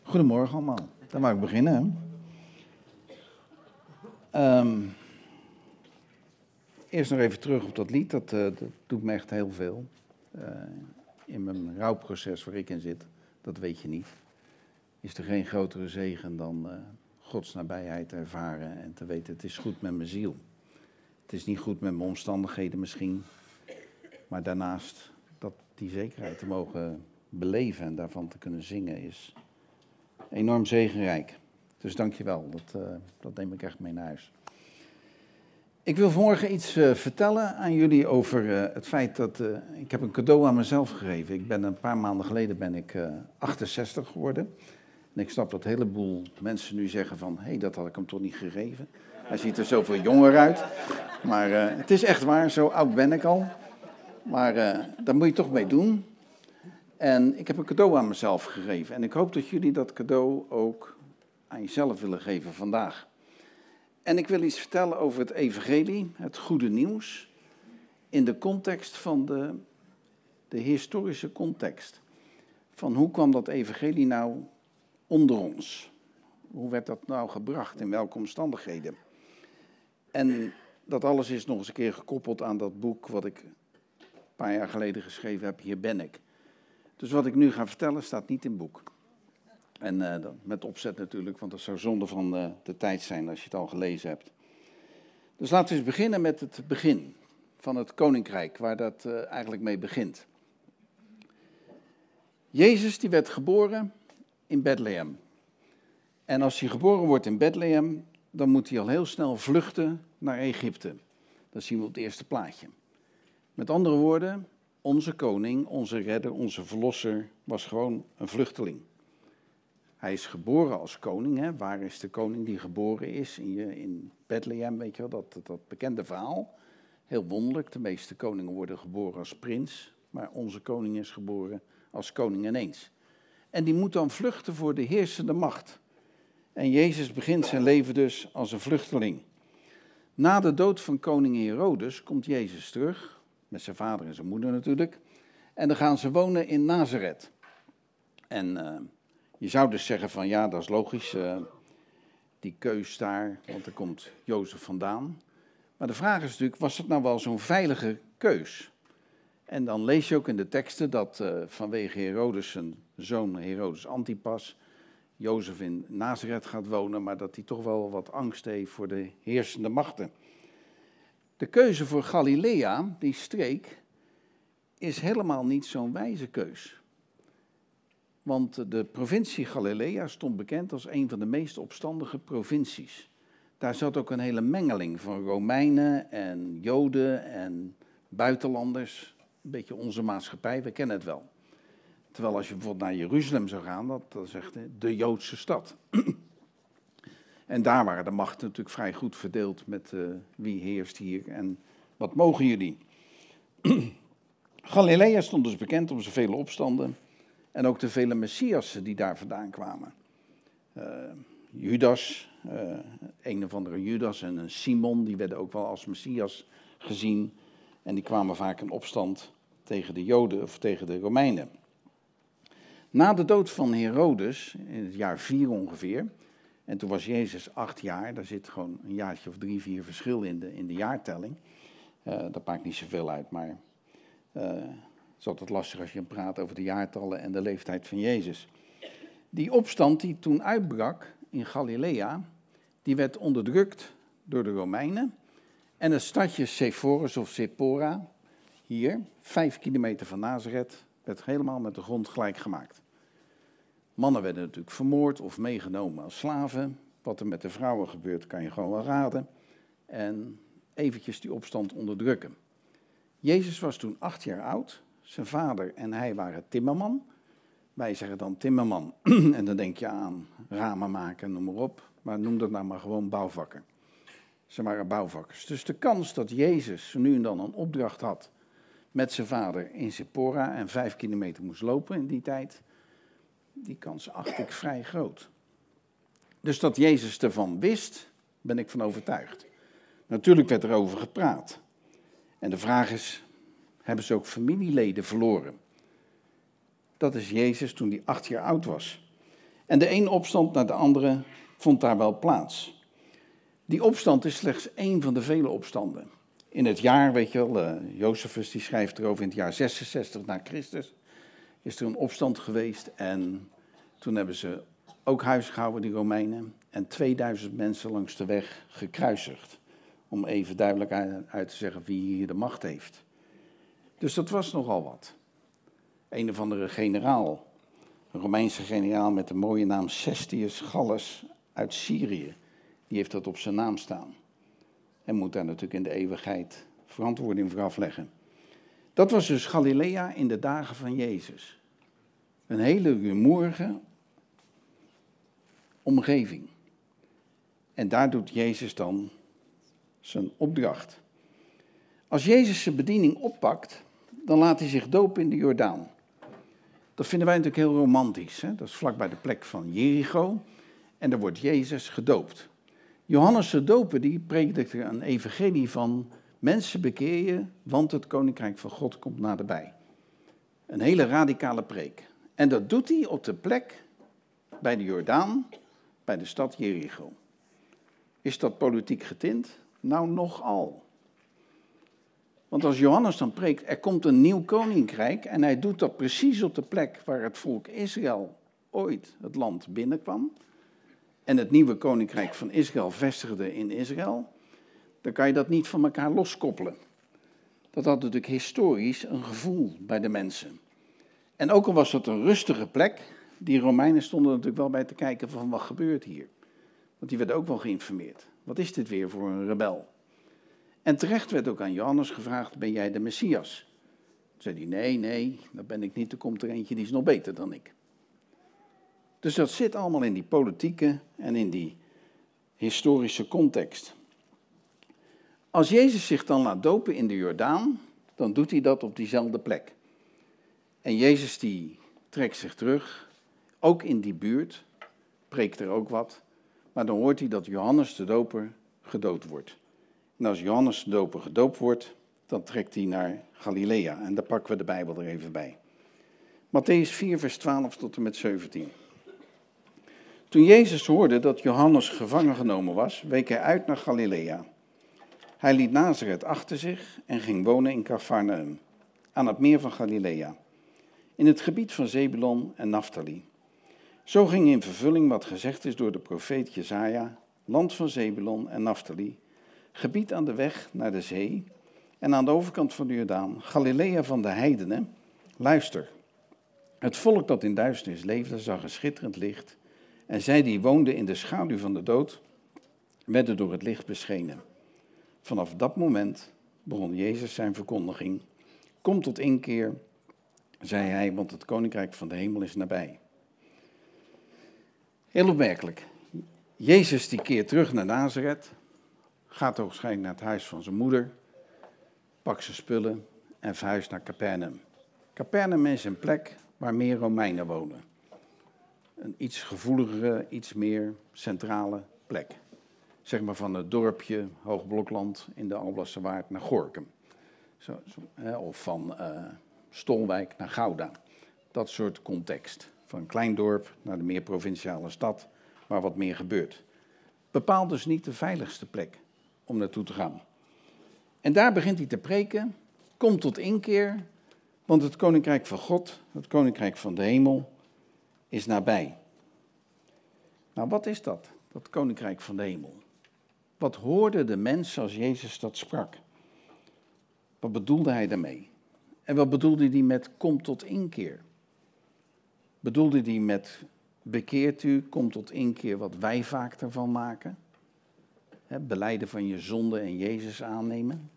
Goedemorgen allemaal. Dan mag ik beginnen. Eerst nog even terug op dat lied. Dat doet me echt heel veel. In mijn rouwproces waar ik in zit, dat weet je niet. Is er geen grotere zegen dan Gods nabijheid ervaren en te weten het is goed met mijn ziel. Het is niet goed met mijn omstandigheden misschien. Maar daarnaast dat die zekerheid te mogen beleven en daarvan te kunnen zingen is enorm zegenrijk. Dus dank je wel, dat neem ik echt mee naar huis. Ik wil vanmorgen iets vertellen aan jullie over het feit dat ik heb een cadeau aan mezelf gegeven. Een paar maanden geleden ben ik 68 geworden. En ik snap dat een heleboel mensen nu zeggen van, hé, dat had ik hem toch niet gegeven. Hij ziet er zoveel jonger uit. Maar het is echt waar, zo oud ben ik al. Maar daar moet je toch mee doen. En ik heb een cadeau aan mezelf gegeven. En ik hoop dat jullie dat cadeau ook aan jezelf willen geven vandaag. En ik wil iets vertellen over het evangelie, het goede nieuws, in de context van de historische context. Van hoe kwam dat evangelie nou onder ons? Hoe werd dat nou gebracht, in welke omstandigheden? En dat alles is nog eens een keer gekoppeld aan dat boek wat ik een paar jaar geleden geschreven heb, Hier ben ik. Dus wat ik nu ga vertellen staat niet in het boek. En met opzet natuurlijk, want dat zou zonde van de tijd zijn als je het al gelezen hebt. Dus laten we eens beginnen met het begin van het koninkrijk, waar dat eigenlijk mee begint. Jezus die werd geboren in Bethlehem. En als hij geboren wordt in Bethlehem, dan moet hij al heel snel vluchten naar Egypte. Dat zien we op het eerste plaatje. Met andere woorden, onze koning, onze redder, onze verlosser was gewoon een vluchteling. Hij is geboren als koning. Hè? Waar is de koning die geboren is? In Bethlehem, weet je wel, dat bekende verhaal. Heel wonderlijk, de meeste koningen worden geboren als prins. Maar onze koning is geboren als koning ineens. En die moet dan vluchten voor de heersende macht. En Jezus begint zijn leven dus als een vluchteling. Na de dood van koning Herodes komt Jezus terug. Met zijn vader en zijn moeder natuurlijk. En dan gaan ze wonen in Nazareth. En je zou dus zeggen van ja, dat is logisch, die keus daar, want daar komt Jozef vandaan. Maar de vraag is natuurlijk, was het nou wel zo'n veilige keus? En dan lees je ook in de teksten dat vanwege Herodes, zijn zoon Herodes Antipas, Jozef in Nazareth gaat wonen, maar dat hij toch wel wat angst heeft voor de heersende machten. De keuze voor Galilea, die streek, is helemaal niet zo'n wijze keus. Want de provincie Galilea stond bekend als een van de meest opstandige provincies. Daar zat ook een hele mengeling van Romeinen en Joden en buitenlanders. Een beetje onze maatschappij, we kennen het wel. Terwijl als je bijvoorbeeld naar Jeruzalem zou gaan, dat is echt de Joodse stad. En daar waren de machten natuurlijk vrij goed verdeeld met wie heerst hier en wat mogen jullie. Galilea stond dus bekend om zijn vele opstanden en ook de vele messiassen die daar vandaan kwamen. Judas, een of andere Judas en een Simon, die werden ook wel als messias gezien. En die kwamen vaak in opstand tegen de Joden of tegen de Romeinen. Na de dood van Herodes, in het jaar 4 ongeveer, en toen was Jezus 8 jaar, daar zit gewoon een jaartje of 3, 4 verschil in de jaartelling. Dat maakt niet zoveel uit, maar het is altijd lastig als je praat over de jaartallen en de leeftijd van Jezus. Die opstand die toen uitbrak in Galilea, die werd onderdrukt door de Romeinen. En het stadje Sepphoris of Seppora, hier, 5 kilometer van Nazareth, werd helemaal met de grond gelijk gemaakt. Mannen werden natuurlijk vermoord of meegenomen als slaven. Wat er met de vrouwen gebeurt, kan je gewoon wel raden. En eventjes die opstand onderdrukken. Jezus was toen 8 jaar oud. Zijn vader en hij waren timmerman. Wij zeggen dan timmerman. En dan denk je aan ramen maken, noem maar op. Maar noem dat nou maar gewoon bouwvakker. Ze waren bouwvakkers. Dus de kans dat Jezus nu en dan een opdracht had met zijn vader in Seppora en 5 kilometer moest lopen in die tijd, die kans acht ik vrij groot. Dus dat Jezus ervan wist, ben ik van overtuigd. Natuurlijk werd er over gepraat. En de vraag is, hebben ze ook familieleden verloren? Dat is Jezus toen hij 8 jaar oud was. En de ene opstand naar de andere vond daar wel plaats. Die opstand is slechts één van de vele opstanden. In het jaar, weet je wel, Josephus die schrijft erover, in het jaar 66 na Christus is er een opstand geweest. En toen hebben ze ook huis gehouden, die Romeinen, en 2000 mensen langs de weg gekruisigd. Om even duidelijk uit te zeggen wie hier de macht heeft. Dus dat was nogal wat. Een of andere generaal, een Romeinse generaal met de mooie naam Cestius Gallus uit Syrië, die heeft dat op zijn naam staan. En moet daar natuurlijk in de eeuwigheid verantwoording voor afleggen. Dat was dus Galilea in de dagen van Jezus. Een hele rumoerige omgeving. En daar doet Jezus dan zijn opdracht. Als Jezus zijn bediening oppakt, dan laat hij zich dopen in de Jordaan. Dat vinden wij natuurlijk heel romantisch. Hè? Dat is vlakbij de plek van Jericho. En daar wordt Jezus gedoopt. Johannes de Doper die predikte een evangelie van mensen bekeer je, want het koninkrijk van God komt naderbij. Een hele radicale preek. En dat doet hij op de plek bij de Jordaan, bij de stad Jericho. Is dat politiek getint? Nou, nogal. Want als Johannes dan preekt, er komt een nieuw koninkrijk en hij doet dat precies op de plek waar het volk Israël ooit het land binnenkwam en het nieuwe koninkrijk van Israël vestigde in Israël, dan kan je dat niet van elkaar loskoppelen. Dat had natuurlijk historisch een gevoel bij de mensen. En ook al was dat een rustige plek, die Romeinen stonden natuurlijk wel bij te kijken van wat gebeurt hier. Want die werden ook wel geïnformeerd. Wat is dit weer voor een rebel? En terecht werd ook aan Johannes gevraagd, ben jij de Messias? Toen zei hij, nee, dat ben ik niet, er komt er eentje die is nog beter dan ik. Dus dat zit allemaal in die politieke en in die historische context. Als Jezus zich dan laat dopen in de Jordaan, dan doet hij dat op diezelfde plek. En Jezus die trekt zich terug, ook in die buurt, preekt er ook wat, maar dan hoort hij dat Johannes de Doper gedoopt wordt. En als Johannes de Doper gedoopt wordt, dan trekt hij naar Galilea. En daar pakken we de Bijbel er even bij. Mattheüs 4, vers 12 tot en met 17. Toen Jezus hoorde dat Johannes gevangen genomen was, week hij uit naar Galilea. Hij liet Nazareth achter zich en ging wonen in Cafarnaum, aan het meer van Galilea, in het gebied van Zebulon en Naftali. Zo ging in vervulling wat gezegd is door de profeet Jesaja, land van Zebulon en Naftali, gebied aan de weg naar de zee en aan de overkant van de Jordaan, Galilea van de heidenen. Luister, het volk dat in duisternis leefde zag een schitterend licht en zij die woonden in de schaduw van de dood werden door het licht beschenen. Vanaf dat moment begon Jezus zijn verkondiging. Kom tot inkeer, zei hij, want het koninkrijk van de hemel is nabij. Heel opmerkelijk. Jezus die keert terug naar Nazareth, gaat waarschijnlijk naar het huis van zijn moeder, pakt zijn spullen en verhuist naar Capernaum. Capernaum is een plek waar meer Romeinen wonen. Een iets gevoeligere, iets meer centrale plek. Zeg maar van het dorpje Hoogblokland in de Alblasserwaard naar Gorinchem. Of van Stolwijk naar Gouda. Dat soort context. Van een klein dorp naar de meer provinciale stad, waar wat meer gebeurt. Bepaalt dus niet de veiligste plek om naartoe te gaan. En daar begint hij te preken. Kom tot inkeer, want het koninkrijk van God, het koninkrijk van de hemel, is nabij. Nou, wat is dat? Dat koninkrijk van de hemel. Wat hoorde de mens als Jezus dat sprak? Wat bedoelde hij daarmee? En wat bedoelde hij met kom tot inkeer? Bedoelde hij met bekeert u, kom tot inkeer wat wij vaak ervan maken? Belijden van je zonde en Jezus aannemen?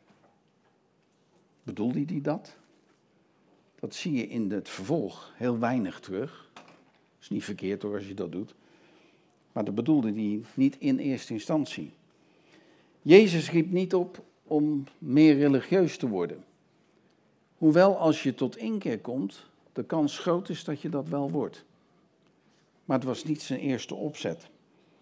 Bedoelde hij dat? Dat zie je in het vervolg heel weinig terug. Is niet verkeerd hoor als je dat doet. Maar dat bedoelde hij niet in eerste instantie. Jezus riep niet op om meer religieus te worden. Hoewel als je tot inkeer komt, de kans groot is dat je dat wel wordt. Maar het was niet zijn eerste opzet.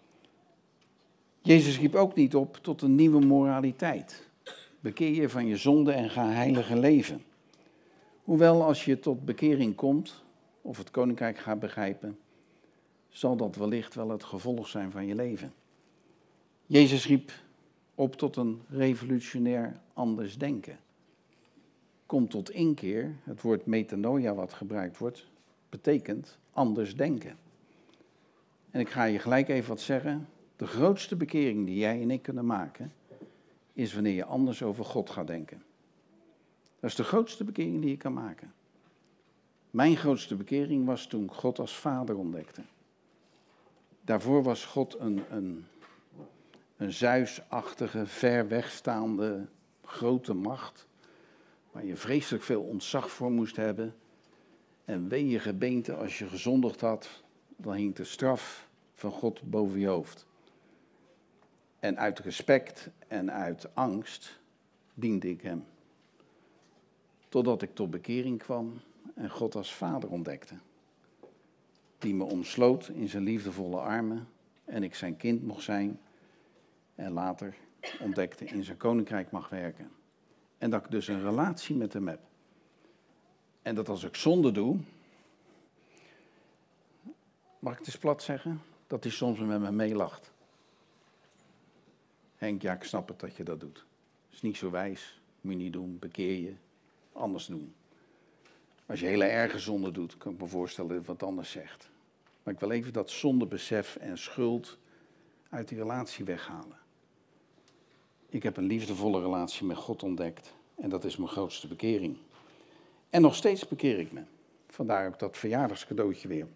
Jezus riep ook niet op tot een nieuwe moraliteit. Bekeer je van je zonde en ga heilige leven. Hoewel als je tot bekering komt, of het koninkrijk gaat begrijpen, zal dat wellicht wel het gevolg zijn van je leven. Jezus riep op tot een revolutionair anders denken. Kom tot inkeer, het woord metanoia wat gebruikt wordt, betekent anders denken. En ik ga je gelijk even wat zeggen. De grootste bekering die jij en ik kunnen maken, is wanneer je anders over God gaat denken. Dat is de grootste bekering die je kan maken. Mijn grootste bekering was toen ik God als vader ontdekte. Daarvoor was God een Zeusachtige, ver wegstaande grote macht, waar je vreselijk veel ontzag voor moest hebben. En wee je gebeente als je gezondigd had, dan hing de straf van God boven je hoofd. En uit respect en uit angst diende ik hem. Totdat ik tot bekering kwam en God als vader ontdekte. Die me omsloot in zijn liefdevolle armen en ik zijn kind mocht zijn. En later ontdekte in zijn koninkrijk mag werken. En dat ik dus een relatie met hem heb. En dat als ik zonde doe, mag ik het eens plat zeggen, dat hij soms met me meelacht. Henk, ja, ik snap het dat je dat doet. Dat is niet zo wijs, moet je niet doen, bekeer je, anders doen. Als je hele erge zonde doet, kan ik me voorstellen dat hij wat anders zegt. Maar ik wil even dat zondebesef en schuld uit die relatie weghalen. Ik heb een liefdevolle relatie met God ontdekt en dat is mijn grootste bekering. En nog steeds bekeer ik me. Vandaar ook dat verjaardagscadeautje weer.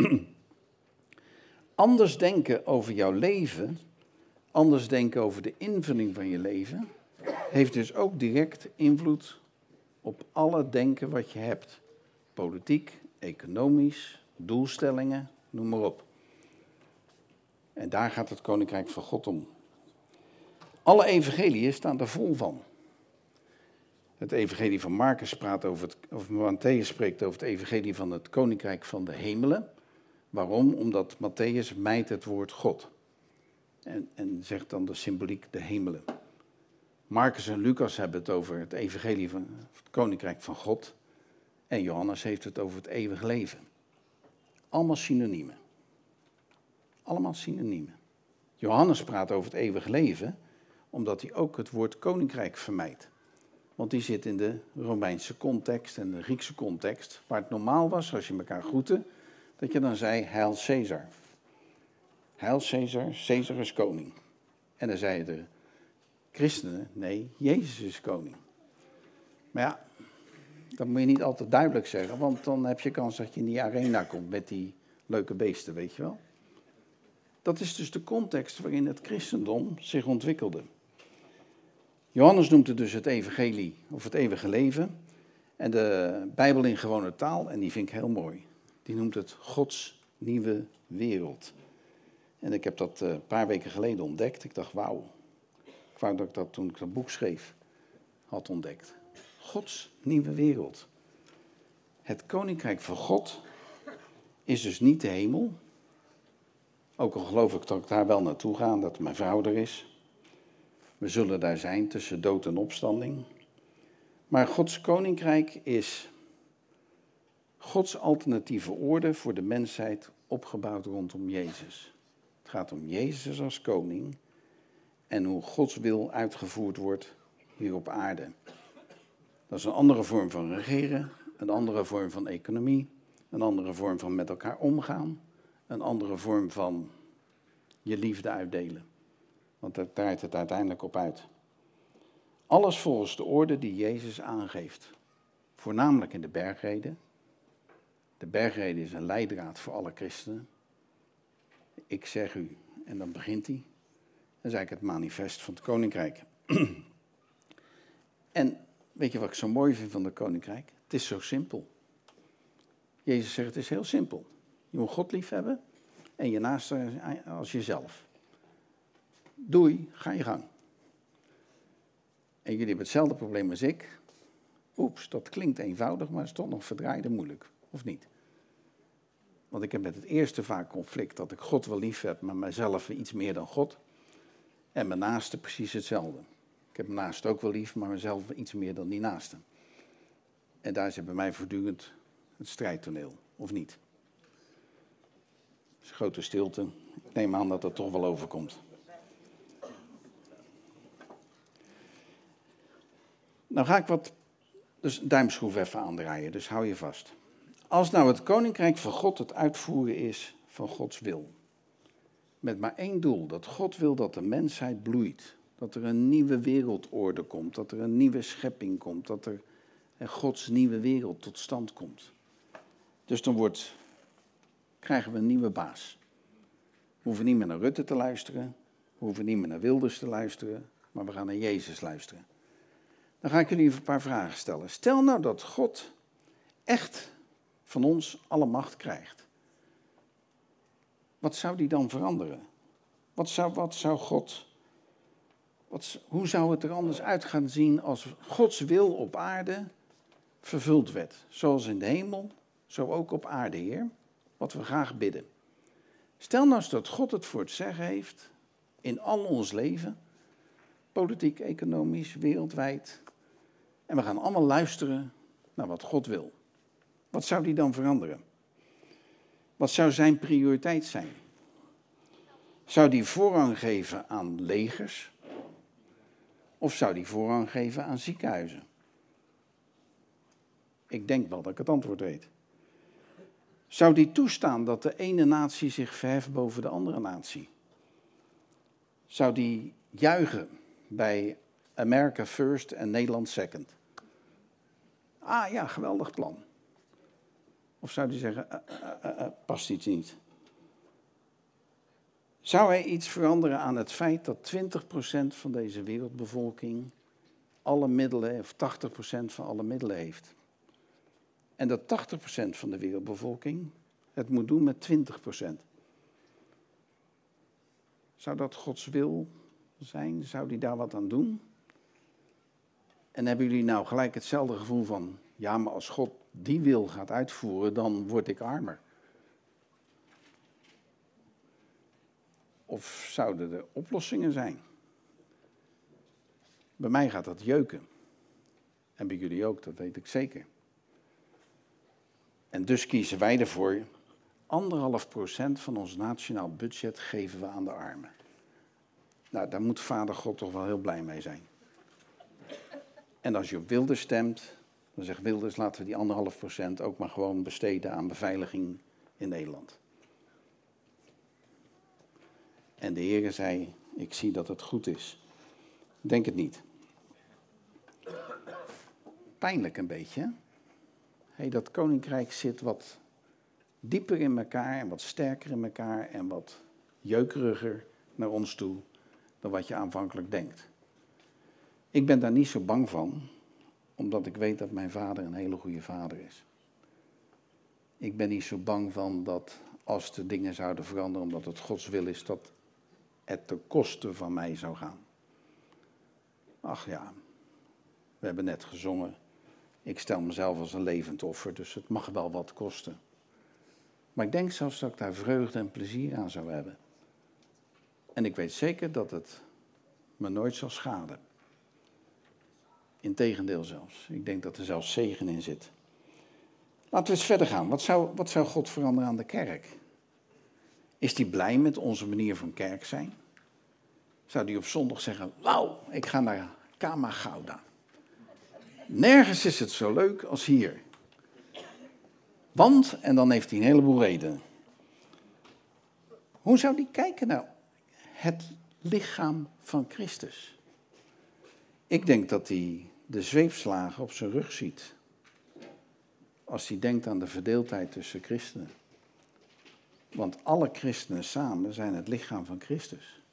Anders denken over jouw leven, anders denken over de invulling van je leven, heeft dus ook direct invloed op alle denken wat je hebt. Politiek, economisch, doelstellingen, noem maar op. En daar gaat het Koninkrijk van God om. Alle evangeliën staan er vol van. Het evangelie van Marcus praat of Matthäus spreekt over het evangelie van het Koninkrijk van de hemelen. Waarom? Omdat Matthäus mijt het woord God. En zegt dan de symboliek de hemelen. Marcus en Lucas hebben het over het evangelie van het Koninkrijk van God. En Johannes heeft het over het eeuwige leven. Allemaal synoniemen. Allemaal synoniemen. Johannes praat over het eeuwige leven, omdat hij ook het woord koninkrijk vermijdt. Want die zit in de Romeinse context en de Griekse context, waar het normaal was, als je elkaar groette, dat je dan zei, Heil Caesar. Heil Caesar, Caesar is koning. En dan zeiden de christenen, nee, Jezus is koning. Maar ja, dat moet je niet altijd duidelijk zeggen, want dan heb je kans dat je in die arena komt met die leuke beesten, weet je wel. Dat is dus de context waarin het christendom zich ontwikkelde. Johannes noemt het dus het evangelie of het eeuwige leven. En de Bijbel in gewone taal, en die vind ik heel mooi. Die noemt het Gods nieuwe wereld. En ik heb dat een paar weken geleden ontdekt. Ik dacht, wauw. Ik wou dat ik dat toen ik dat boek schreef had ontdekt. Gods nieuwe wereld. Het koninkrijk van God is dus niet de hemel. Ook al geloof ik dat ik daar wel naartoe ga, dat mijn vrouw er is. We zullen daar zijn tussen dood en opstanding. Maar Gods koninkrijk is Gods alternatieve orde voor de mensheid opgebouwd rondom Jezus. Het gaat om Jezus als koning en hoe Gods wil uitgevoerd wordt hier op aarde. Dat is een andere vorm van regeren, een andere vorm van economie, een andere vorm van met elkaar omgaan, een andere vorm van je liefde uitdelen. Want daar draait het uiteindelijk op uit. Alles volgens de orde die Jezus aangeeft. Voornamelijk in de bergreden. De bergreden is een leidraad voor alle christenen. Ik zeg u, en dan begint hij. Dat is eigenlijk het manifest van het koninkrijk. En weet je wat ik zo mooi vind van het koninkrijk? Het is zo simpel. Jezus zegt, het is heel simpel. Je moet God lief hebben en je naaste als jezelf. Doei, ga je gang. En jullie hebben hetzelfde probleem als ik. Oeps, dat klinkt eenvoudig, maar is toch nog verdraaid en moeilijk. Of niet? Want ik heb met het eerste vaak conflict dat ik God wel lief heb, maar mijzelf iets meer dan God. En mijn naaste precies hetzelfde. Ik heb mijn naaste ook wel lief, maar mezelf iets meer dan die naaste. En daar zit bij mij voortdurend het strijdtoneel, of niet? is grote stilte. Ik neem aan dat het toch wel overkomt. Nou ga ik dus duimschroef even aandraaien, dus hou je vast. Als nou het koninkrijk van God het uitvoeren is van Gods wil. Met maar één doel, dat God wil dat de mensheid bloeit. Dat er een nieuwe wereldorde komt, dat er een nieuwe schepping komt, dat er Gods nieuwe wereld tot stand komt. Dus dan krijgen we een nieuwe baas. We hoeven niet meer naar Rutte te luisteren, we hoeven niet meer naar Wilders te luisteren, maar we gaan naar Jezus luisteren. Dan ga ik jullie even een paar vragen stellen. Stel nou dat God echt van ons alle macht krijgt. Wat zou die dan veranderen? Hoe zou het er anders uit gaan zien als Gods wil op aarde vervuld werd? Zoals in de hemel, zo ook op aarde, Heer. Wat we graag bidden. Stel nou eens dat God het voor het zeggen heeft in al ons leven. Politiek, economisch, wereldwijd. En we gaan allemaal luisteren naar wat God wil. Wat zou die dan veranderen? Wat zou zijn prioriteit zijn? Zou die voorrang geven aan legers? Of zou die voorrang geven aan ziekenhuizen? Ik denk wel dat ik het antwoord weet. Zou die toestaan dat de ene natie zich verheft boven de andere natie? Zou die juichen bij America first en Nederland second? Ah ja, geweldig plan. Of zou die zeggen, past iets niet? Zou hij iets veranderen aan het feit dat 20% van deze wereldbevolking alle middelen, of 80% van alle middelen heeft? En dat 80% van de wereldbevolking het moet doen met 20%. Zou dat Gods wil zijn? Zou die daar wat aan doen? En hebben jullie nou gelijk hetzelfde gevoel van, ja, maar als God die wil gaat uitvoeren, dan word ik armer? Of zouden er oplossingen zijn? Bij mij gaat dat jeuken. En bij jullie ook, dat weet ik zeker. En dus kiezen wij ervoor, 1,5% van ons nationaal budget geven we aan de armen. Nou, daar moet Vader God toch wel heel blij mee zijn. En als je op Wilders stemt, dan zegt Wilders, laten we die 1,5% ook maar gewoon besteden aan beveiliging in Nederland. En de Heere zei, ik zie dat het goed is. Denk het niet. Pijnlijk een beetje, hè? Dat koninkrijk zit wat dieper in elkaar en wat sterker in elkaar en wat jeukeriger naar ons toe dan wat je aanvankelijk denkt. Ik ben daar niet zo bang van, omdat ik weet dat mijn vader een hele goede vader is. Ik ben niet zo bang van dat als de dingen zouden veranderen, omdat het Gods wil is, dat het ten koste van mij zou gaan. Ach ja, we hebben net gezongen. Ik stel mezelf als een levend offer, dus het mag wel wat kosten. Maar ik denk zelfs dat ik daar vreugde en plezier aan zou hebben. En ik weet zeker dat het me nooit zal schaden. Integendeel zelfs. Ik denk dat er zelfs zegen in zit. Laten we eens verder gaan. Wat zou God veranderen aan de kerk? Is hij blij met onze manier van kerk zijn? Zou hij op zondag zeggen, wauw, ik ga naar Kama Gouda. Nergens is het zo leuk als hier. Want, en dan heeft hij een heleboel redenen. Hoe zou hij kijken naar het lichaam van Christus? Ik denk dat hij de zweepslagen op zijn rug ziet. Als hij denkt aan de verdeeldheid tussen christenen. Want alle christenen samen zijn het lichaam van Christus.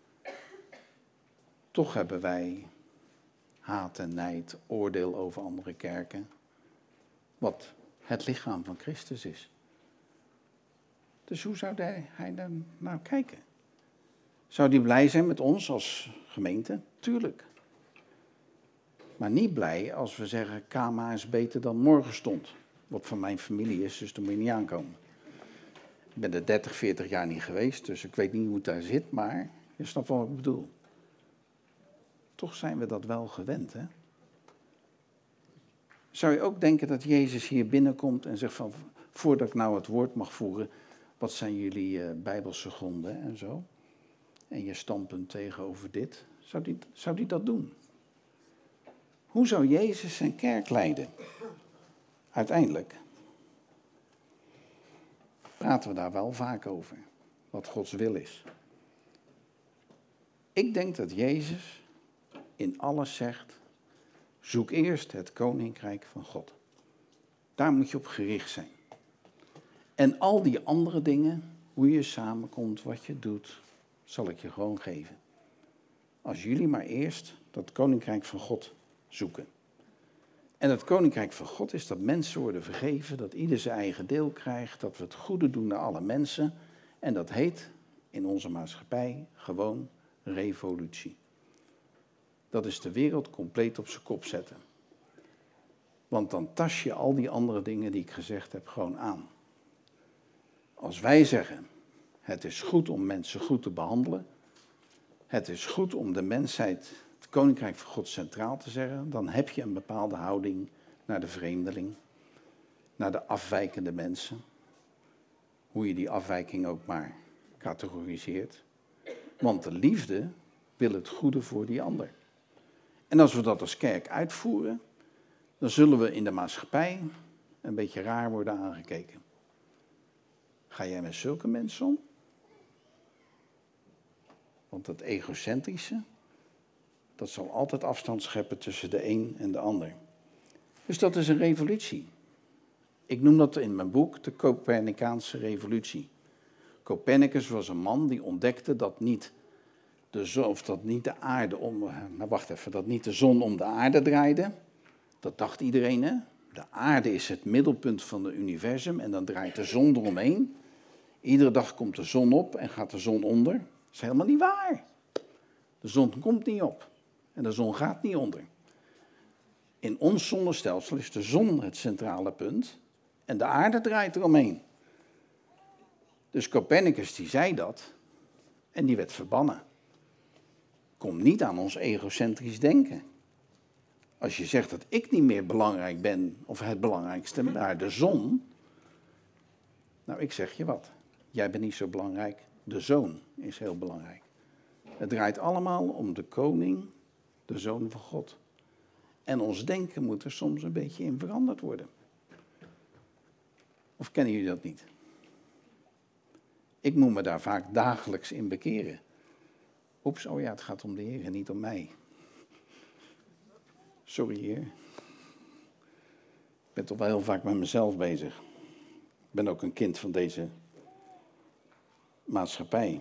Toch hebben wij haat en nijd, oordeel over andere kerken. Wat het lichaam van Christus is. Dus hoe zou hij daar nou kijken? Zou hij blij zijn met ons als gemeente? Tuurlijk. Maar niet blij als we zeggen, Kama is beter dan Morgenstond. Wat van mijn familie is, dus daar moet je niet aankomen. Ik ben er 30, 40 jaar niet geweest, dus ik weet niet hoe het daar zit, maar je snapt wat ik bedoel. Toch zijn we dat wel gewend, hè? Zou je ook denken dat Jezus hier binnenkomt en zegt van, voordat ik nou het woord mag voeren, Wat zijn jullie bijbelse gronden en zo? En je standpunt tegenover dit. Zou die dat doen? Hoe zou Jezus zijn kerk leiden? Uiteindelijk praten we daar wel vaak over. Wat Gods wil is. Ik denk dat Jezus in alles zegt, zoek eerst het koninkrijk van God. Daar moet je op gericht zijn. En al die andere dingen, hoe je samenkomt, wat je doet, zal ik je gewoon geven. Als jullie maar eerst dat koninkrijk van God zoeken. En het koninkrijk van God is dat mensen worden vergeven, dat ieder zijn eigen deel krijgt, dat we het goede doen naar alle mensen. En dat heet in onze maatschappij gewoon revolutie. Dat is de wereld compleet op zijn kop zetten. Want dan tas je al die andere dingen die ik gezegd heb gewoon aan. Als wij zeggen, het is goed om mensen goed te behandelen, het is goed om de mensheid, het koninkrijk van God centraal te zeggen, dan heb je een bepaalde houding naar de vreemdeling, naar de afwijkende mensen, hoe je die afwijking ook maar categoriseert. Want de liefde wil het goede voor die ander. En als we dat als kerk uitvoeren, dan zullen we in de maatschappij een beetje raar worden aangekeken. Ga jij met zulke mensen om? Want dat egocentrische, dat zal altijd afstand scheppen tussen de een en de ander. Dus dat is een revolutie. Ik noem dat in mijn boek de Copernicaanse revolutie. Copernicus was een man die ontdekte dat niet de zon om de aarde draaide. Dat dacht iedereen, hè? De aarde is het middelpunt van het universum en dan draait de zon eromheen. Iedere dag komt de zon op en gaat de zon onder. Dat is helemaal niet waar. De zon komt niet op en de zon gaat niet onder. In ons zonnestelsel is de zon het centrale punt en de aarde draait eromheen. Dus Copernicus die zei dat en die werd verbannen. Kom niet aan ons egocentrisch denken. Als je zegt dat ik niet meer belangrijk ben, of het belangrijkste, maar de zon. Nou, ik zeg je wat. Jij bent niet zo belangrijk. De zoon is heel belangrijk. Het draait allemaal om de koning, de zoon van God. En ons denken moet er soms een beetje in veranderd worden. Of kennen jullie dat niet? Ik moet me daar vaak dagelijks in bekeren. Oeps, oh ja, het gaat om de Heer en niet om mij. Sorry, Heer. Ik ben toch wel heel vaak met mezelf bezig. Ik ben ook een kind van deze maatschappij.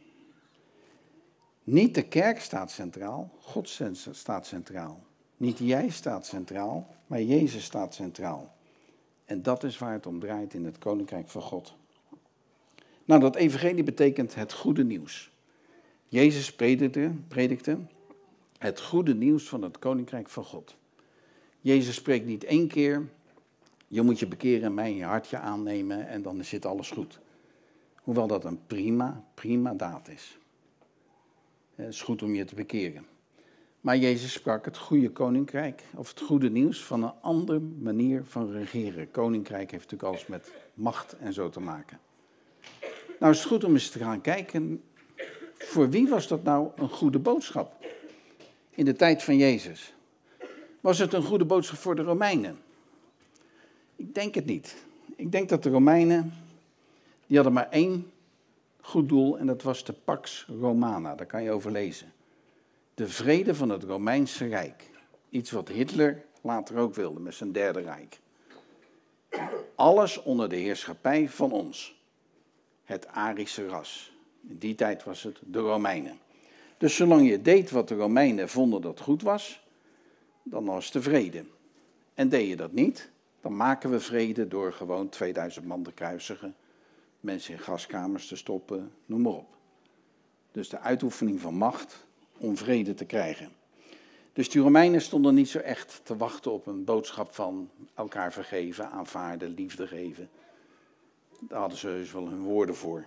Niet de kerk staat centraal, God staat centraal. Niet jij staat centraal, maar Jezus staat centraal. En dat is waar het om draait in het koninkrijk van God. Nou, dat evangelie betekent het goede nieuws. Jezus predikte het goede nieuws van het koninkrijk van God. Jezus spreekt niet 1 keer, je moet je bekeren en mij in je hartje aannemen en dan zit alles goed. Hoewel dat een prima daad is. Het is goed om je te bekeren. Maar Jezus sprak het goede koninkrijk, of het goede nieuws, van een andere manier van regeren. Koninkrijk heeft natuurlijk alles met macht en zo te maken. Nou is het goed om eens te gaan kijken, voor wie was dat nou een goede boodschap? In de tijd van Jezus. Was het een goede boodschap voor de Romeinen? Ik denk het niet. Ik denk dat de Romeinen, die hadden maar 1 goed doel en dat was de Pax Romana, daar kan je over lezen. De vrede van het Romeinse Rijk. Iets wat Hitler later ook wilde met zijn 3e Rijk. Alles onder de heerschappij van ons. Het Arische ras. In die tijd was het de Romeinen. Dus zolang je deed wat de Romeinen vonden dat goed was, dan was de vrede. En deed je dat niet, dan maken we vrede door gewoon 2000 man te kruisigen, mensen in gaskamers te stoppen, noem maar op. Dus de uitoefening van macht om vrede te krijgen. Dus die Romeinen stonden niet zo echt te wachten op een boodschap van elkaar vergeven, aanvaarden, liefde geven. Daar hadden ze dus wel hun woorden voor.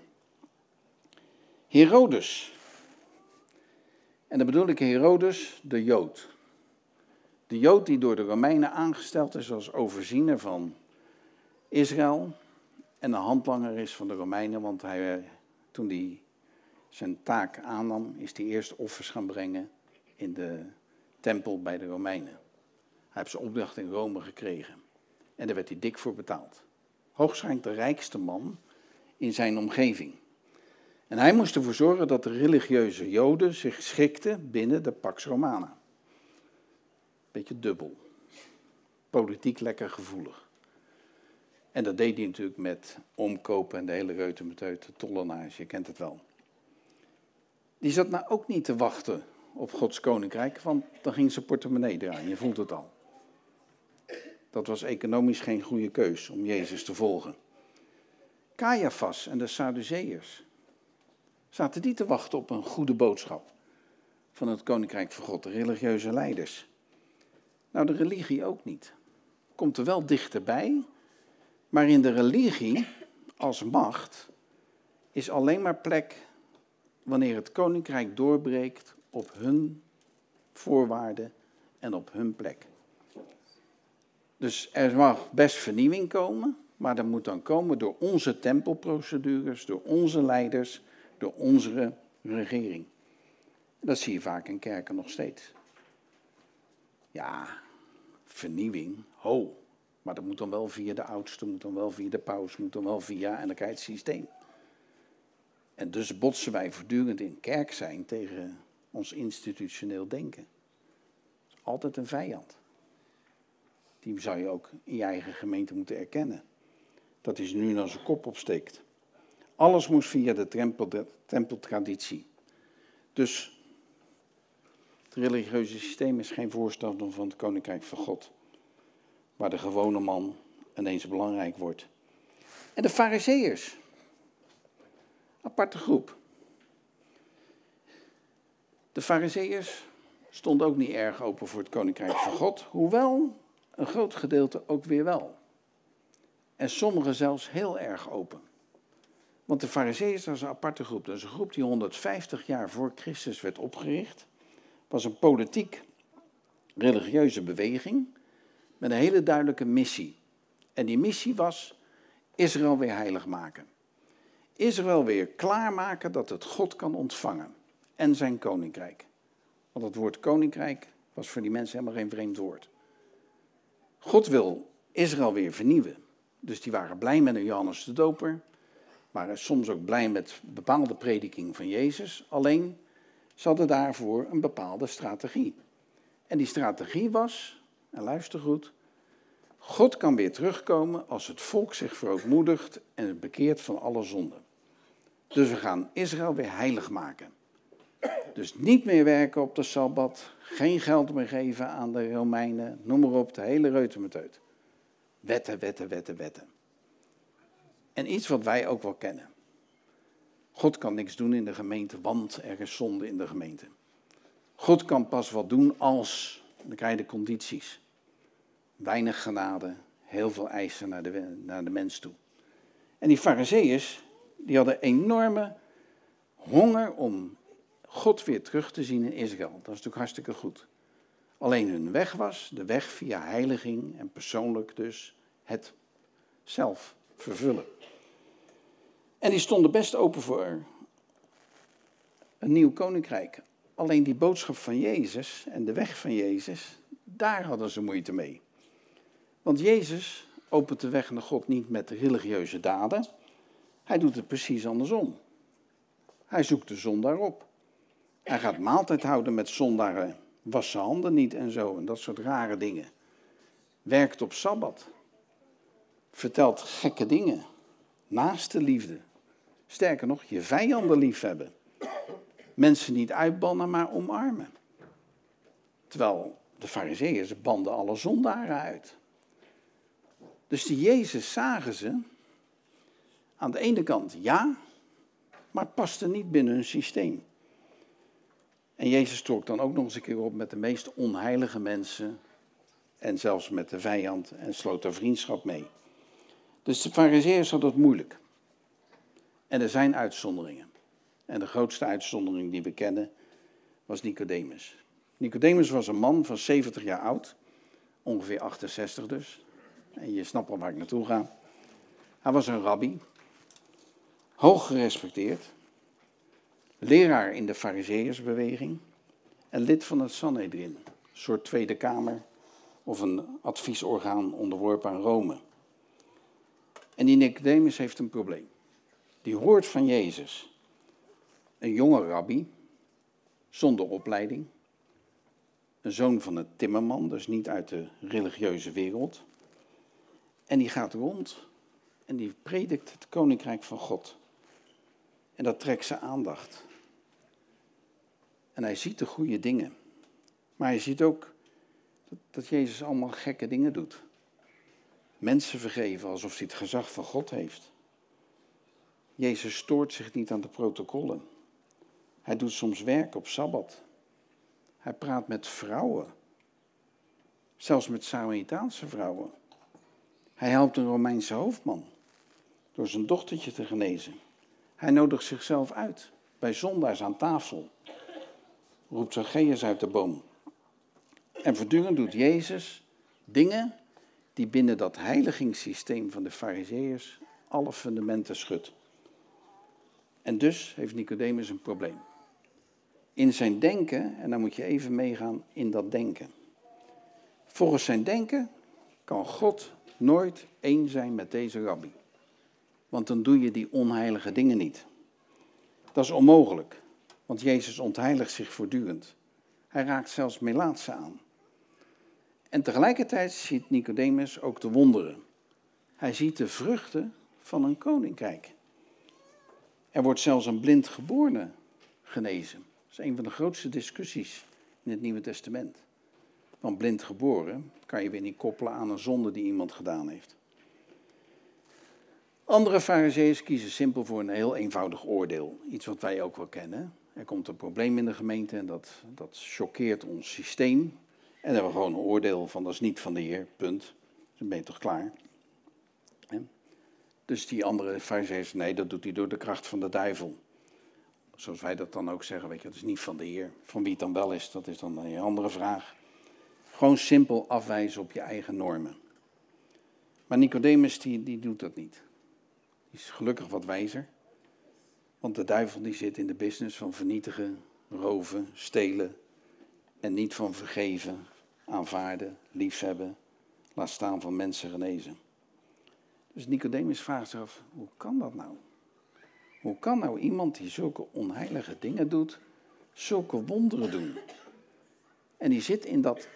Herodes. En dan bedoel ik Herodes, de Jood. De Jood die door de Romeinen aangesteld is als overziener van Israël. en een handlanger is van de Romeinen, want toen hij zijn taak aannam, is hij eerst offers gaan brengen in de tempel bij de Romeinen. Hij heeft zijn opdracht in Rome gekregen en daar werd hij dik voor betaald. Hoogstwaarschijnlijk de rijkste man in zijn omgeving. En hij moest ervoor zorgen dat de religieuze Joden zich schikten binnen de Pax Romana. Beetje dubbel. Politiek lekker gevoelig. En dat deed hij natuurlijk met omkopen en de hele reutemeteut, de tollenaars, je kent het wel. Die zat nou ook niet te wachten op Gods koninkrijk, want dan ging zijn portemonnee draaien, je voelt het al. Dat was economisch geen goede keus om Jezus te volgen. Caiaphas en de Sadduceërs, zaten die te wachten op een goede boodschap van het koninkrijk van God, de religieuze leiders. Nou, de religie ook niet. Komt er wel dichterbij, maar in de religie als macht is alleen maar plek wanneer het koninkrijk doorbreekt op hun voorwaarden en op hun plek. Dus er mag best vernieuwing komen, maar dat moet dan komen door onze tempelprocedures, door onze leiders, door onze regering. Dat zie je vaak in kerken nog steeds. Ja, vernieuwing, maar dat moet dan wel via de oudste, moet dan wel via de paus, moet dan wel via en dan krijg je het systeem. En dus botsen wij voortdurend in kerk zijn tegen ons institutioneel denken. Dat is altijd een vijand. Die zou je ook in je eigen gemeente moeten erkennen. Dat hij nu naar zijn kop opsteekt. Alles moest via de tempeltraditie. Dus het religieuze systeem is geen voorstander van het koninkrijk van God. Waar de gewone man ineens belangrijk wordt. En de Farizeeërs. Aparte groep. De Farizeeërs stonden ook niet erg open voor het koninkrijk van God. Hoewel een groot gedeelte ook weer wel. En sommigen zelfs heel erg open. Want de Farizeeërs was een aparte groep. Dat is een groep die 150 jaar voor Christus werd opgericht. Was een politiek religieuze beweging met een hele duidelijke missie. En die missie was Israël weer heilig maken. Israël weer klaarmaken dat het God kan ontvangen. En zijn koninkrijk. Want het woord koninkrijk was voor die mensen helemaal geen vreemd woord. God wil Israël weer vernieuwen. Dus die waren blij met een Johannes de Doper. Waren soms ook blij met bepaalde prediking van Jezus. Alleen, ze hadden daarvoor een bepaalde strategie. En die strategie was, en luister goed, God kan weer terugkomen als het volk zich verootmoedigt en het bekeert van alle zonden. Dus we gaan Israël weer heilig maken. Dus niet meer werken op de Sabbat, geen geld meer geven aan de Romeinen, noem maar op, de hele reutemeteut. Wetten, wetten, wetten, wetten. En iets wat wij ook wel kennen. God kan niks doen in de gemeente, want er is zonde in de gemeente. God kan pas wat doen als, dan krijg je de condities. Weinig genade, heel veel eisen naar de mens toe. En die Farizeeërs, die hadden enorme honger om God weer terug te zien in Israël. Dat is natuurlijk hartstikke goed. Alleen hun weg was de weg via heiliging en persoonlijk dus het zelf vervullen. En die stonden best open voor een nieuw koninkrijk. Alleen die boodschap van Jezus en de weg van Jezus, daar hadden ze moeite mee. Want Jezus opent de weg naar God niet met religieuze daden. Hij doet het precies andersom. Hij zoekt de zondaar op. Hij gaat maaltijd houden met zondaren, wast zijn handen niet en zo. En dat soort rare dingen. Werkt op Sabbat. Vertelt gekke dingen. Naaste liefde. Sterker nog, je vijanden liefhebben. Mensen niet uitbannen, maar omarmen. Terwijl de Farizeeërs banden alle zondaren uit. Dus die Jezus zagen ze aan de ene kant ja, maar het paste niet binnen hun systeem. En Jezus trok dan ook nog eens een keer op met de meest onheilige mensen en zelfs met de vijand en sloot er vriendschap mee. Dus de Farizeeërs hadden het moeilijk. En er zijn uitzonderingen. En de grootste uitzondering die we kennen was Nicodemus. Nicodemus was een man van 70 jaar oud, ongeveer 68 dus. En je snapt al waar ik naartoe ga. Hij was een rabbi, hoog gerespecteerd, leraar in de Farizeeërsbeweging en lid van het Sanhedrin, een soort Tweede Kamer of een adviesorgaan onderworpen aan Rome. En die Nicodemus heeft een probleem. Die hoort van Jezus, een jonge rabbi, zonder opleiding, een zoon van een timmerman, dus niet uit de religieuze wereld. En die gaat rond en die predikt het koninkrijk van God. En dat trekt zijn aandacht. En hij ziet de goede dingen. Maar hij ziet ook dat Jezus allemaal gekke dingen doet. Mensen vergeven alsof hij het gezag van God heeft. Jezus stoort zich niet aan de protocollen. Hij doet soms werk op Sabbat. Hij praat met vrouwen. Zelfs met Samaritaanse vrouwen. Hij helpt een Romeinse hoofdman door zijn dochtertje te genezen. Hij nodigt zichzelf uit bij zondaars aan tafel. Roept Zacchaeus uit de boom. En voortdurend doet Jezus dingen die binnen dat heiligingssysteem van de Farizeeërs alle fundamenten schudt. En dus heeft Nicodemus een probleem. In zijn denken, en dan moet je even meegaan in dat denken. Volgens zijn denken kan God nooit één zijn met deze rabbi. Want dan doe je die onheilige dingen niet. Dat is onmogelijk, want Jezus ontheiligt zich voortdurend. Hij raakt zelfs melaatsen aan. En tegelijkertijd ziet Nicodemus ook de wonderen. Hij ziet de vruchten van een koninkrijk. Er wordt zelfs een blind geborene genezen. Dat is een van de grootste discussies in het Nieuwe Testament. Want blind geboren kan je weer niet koppelen aan een zonde die iemand gedaan heeft. Andere farizeeërs kiezen simpel voor een heel eenvoudig oordeel. Iets wat wij ook wel kennen. Er komt een probleem in de gemeente en dat choqueert ons systeem. En dan hebben we gewoon een oordeel van dat is niet van de Heer, punt. Dan ben je toch klaar. Dus die andere farizeeërs, nee, dat doet hij door de kracht van de duivel. Zoals wij dat dan ook zeggen, weet je, dat is niet van de Heer. Van wie het dan wel is, dat is dan een andere vraag. Gewoon simpel afwijzen op je eigen normen. Maar Nicodemus, die doet dat niet. Die is gelukkig wat wijzer. Want de duivel die zit in de business van vernietigen, roven, stelen. En niet van vergeven, aanvaarden, liefhebben. Laat staan van mensen genezen. Dus Nicodemus vraagt zich af, hoe kan dat nou? Hoe kan nou iemand die zulke onheilige dingen doet, zulke wonderen doen? En die zit in dat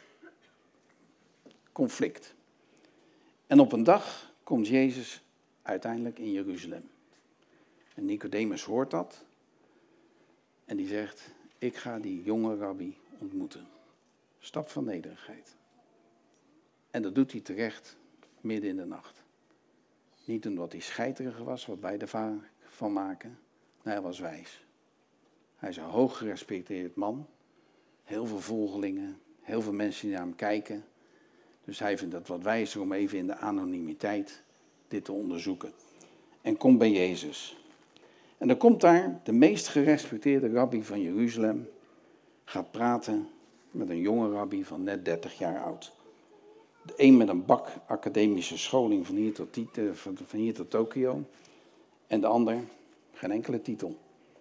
conflict. En op een dag komt Jezus uiteindelijk in Jeruzalem. En Nicodemus hoort dat. En die zegt, ik ga die jonge rabbi ontmoeten. Stap van nederigheid. En dat doet hij terecht midden in de nacht. Niet omdat hij scheiterig was, wat wij ervan maken. Nee, hij was wijs. Hij is een hoog gerespecteerd man. Heel veel volgelingen. Heel veel mensen die naar hem kijken. Dus hij vindt het wat wijzer om even in de anonimiteit dit te onderzoeken. En komt bij Jezus. En dan komt daar de meest gerespecteerde rabbi van Jeruzalem. Gaat praten met een jonge rabbi van net 30 jaar oud. De een met een bak academische scholing van hier tot Tokio. En de ander geen enkele titel.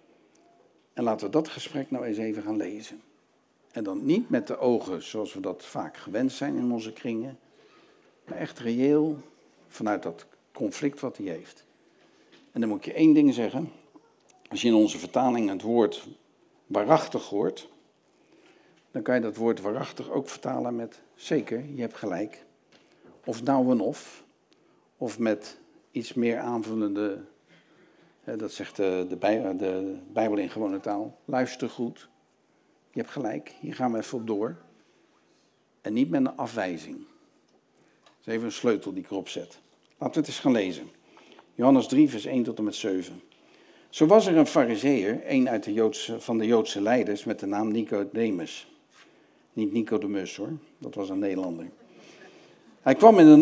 En laten we dat gesprek nou eens even gaan lezen. En dan niet met de ogen zoals we dat vaak gewend zijn in onze kringen. Maar echt reëel vanuit dat conflict wat hij heeft. En dan moet ik je één ding zeggen. Als je in onze vertaling het woord waarachtig hoort, dan kan je dat woord waarachtig ook vertalen met zeker, je hebt gelijk. Of nou en of met iets meer aanvullende, dat zegt de Bijbel in gewone taal, luister goed. Je hebt gelijk, hier gaan we even op door. En niet met een afwijzing. Dat is even een sleutel die ik erop zet. Laten we het eens gaan lezen. Johannes 3, vers 1 tot en met 7. Zo was er een farizeeër, een van de Joodse leiders, met de naam Nicodemus. Niet Nicodemus hoor, dat was een Nederlander. Hij kwam in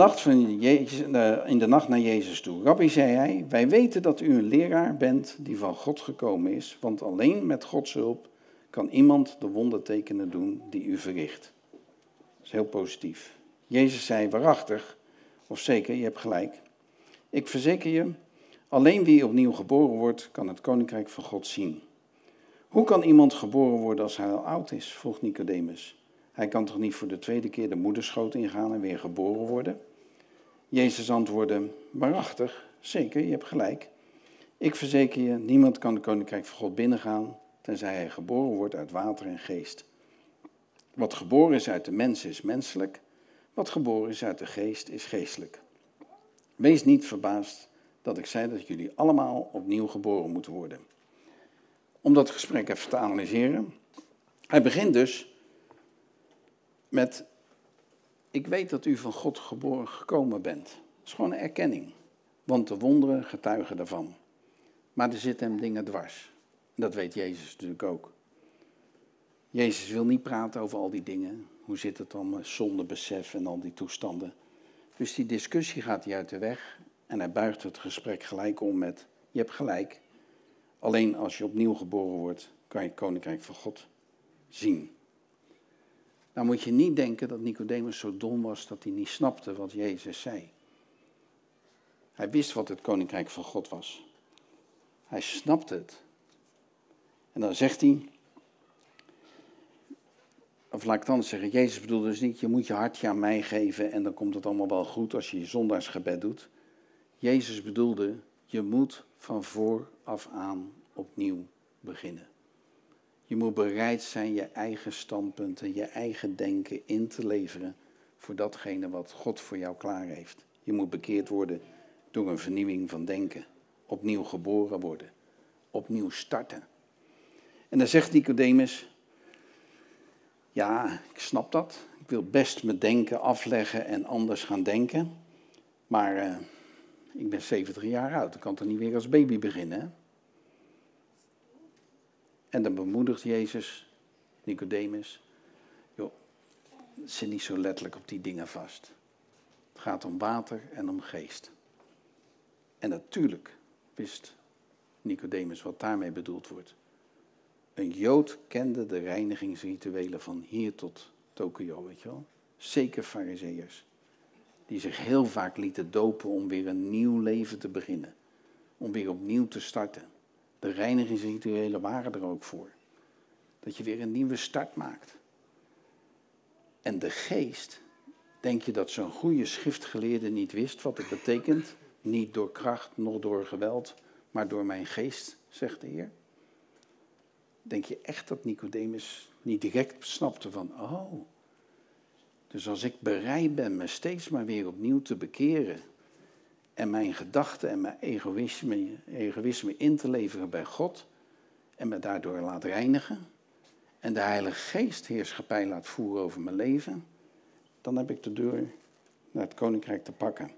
de nacht naar Jezus toe. Rabbi, zei hij, wij weten dat u een leraar bent die van God gekomen is, want alleen met Gods hulp kan iemand de wondertekenen doen die u verricht. Dat is heel positief. Jezus zei waarachtig, of zeker, je hebt gelijk. Ik verzeker je, alleen wie opnieuw geboren wordt, kan het koninkrijk van God zien. Hoe kan iemand geboren worden als hij al oud is? Vroeg Nicodemus. Hij kan toch niet voor de tweede keer de moederschoot ingaan en weer geboren worden? Jezus antwoordde, waarachtig, zeker, je hebt gelijk. Ik verzeker je, niemand kan het koninkrijk van God binnengaan, tenzij hij geboren wordt uit water en geest. Wat geboren is uit de mens is menselijk, wat geboren is uit de geest is geestelijk. Wees niet verbaasd dat ik zei dat jullie allemaal opnieuw geboren moeten worden. Om dat gesprek even te analyseren. Hij begint dus met, ik weet dat u van God geboren gekomen bent. Dat is gewoon een erkenning, want de wonderen getuigen daarvan. Maar er zitten hem dingen dwars. En dat weet Jezus natuurlijk ook. Jezus wil niet praten over al die dingen. Hoe zit het dan met zondebesef en al die toestanden. Dus die discussie gaat hij uit de weg. En hij buigt het gesprek gelijk om met, je hebt gelijk. Alleen als je opnieuw geboren wordt, kan je het koninkrijk van God zien. Nou moet je niet denken dat Nicodemus zo dom was dat hij niet snapte wat Jezus zei. Hij wist wat het koninkrijk van God was. Hij snapte het. En dan zegt hij, of laat ik het anders zeggen, Jezus bedoelde dus niet, je moet je hartje aan mij geven en dan komt het allemaal wel goed als je je zondaarsgebed doet. Jezus bedoelde, je moet van vooraf aan opnieuw beginnen. Je moet bereid zijn je eigen standpunten, je eigen denken in te leveren voor datgene wat God voor jou klaar heeft. Je moet bekeerd worden door een vernieuwing van denken. Opnieuw geboren worden. Opnieuw starten. En dan zegt Nicodemus, ja, ik snap dat. Ik wil best mijn denken afleggen en anders gaan denken. Maar ik ben 70 jaar oud, ik kan toch niet weer als baby beginnen, hè? En dan bemoedigt Jezus Nicodemus, joh, zit niet zo letterlijk op die dingen vast. Het gaat om water en om geest. En natuurlijk wist Nicodemus wat daarmee bedoeld wordt. Een Jood kende de reinigingsrituelen van hier tot Tokio, weet je wel. Zeker Farizeeërs. Die zich heel vaak lieten dopen om weer een nieuw leven te beginnen. Om weer opnieuw te starten. De reinigingsrituelen waren er ook voor. Dat je weer een nieuwe start maakt. En de geest, denk je dat zo'n goede schriftgeleerde niet wist wat het betekent? Niet door kracht, noch door geweld, maar door mijn geest, zegt de Heer. Denk je echt dat Nicodemus niet direct snapte van, oh, dus als ik bereid ben me steeds maar weer opnieuw te bekeren en mijn gedachten en mijn egoïsme in te leveren bij God en me daardoor laat reinigen en de Heilige Geest heerschappij laat voeren over mijn leven, dan heb ik de deur naar het Koninkrijk te pakken.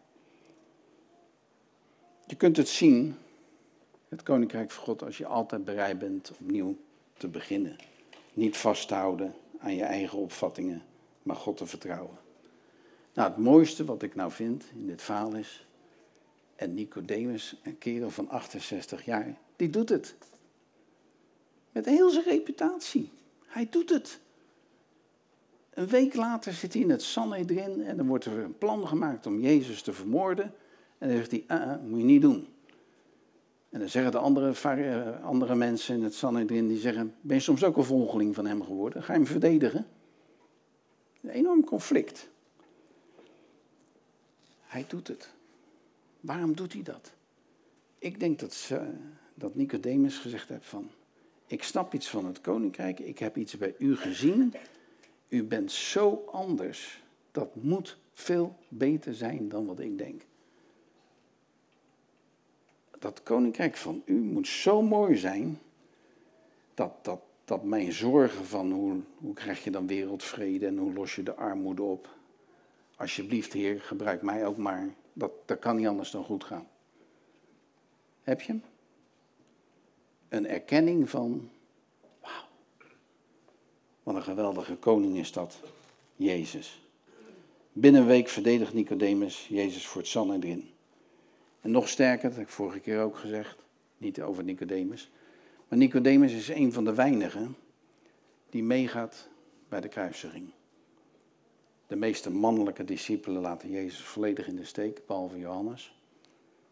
Je kunt het zien, het Koninkrijk van God, als je altijd bereid bent opnieuw te beginnen. Niet vasthouden aan je eigen opvattingen, maar God te vertrouwen. Nou, het mooiste wat ik nou vind in dit verhaal is, en Nicodemus, een kerel van 68 jaar, die doet het. Met heel zijn reputatie. Hij doet het. Een week later zit hij in het Sanhedrin en dan wordt er een plan gemaakt om Jezus te vermoorden. En dan zegt hij, moet je niet doen. En dan zeggen de andere mensen in het Sanhedrin, die zeggen, ben je soms ook een volgeling van hem geworden? Ga je hem verdedigen? Een enorm conflict. Hij doet het. Waarom doet hij dat? Ik denk dat Nicodemus gezegd heeft van, ik snap iets van het koninkrijk, ik heb iets bij u gezien. U bent zo anders, dat moet veel beter zijn dan wat ik denk. Dat koninkrijk van u moet zo mooi zijn, dat mijn zorgen van hoe krijg je dan wereldvrede en hoe los je de armoede op. Alsjeblieft, Heer, gebruik mij ook maar. Dat kan niet anders dan goed gaan. Heb je hem? Een erkenning van, wauw, wat een geweldige koning is dat, Jezus. Binnen een week verdedigt Nicodemus Jezus voor het Sanhedrin. En nog sterker, dat heb ik vorige keer ook gezegd, niet over Nicodemus. Maar Nicodemus is een van de weinigen die meegaat bij de kruisiging. De meeste mannelijke discipelen laten Jezus volledig in de steek, behalve Johannes.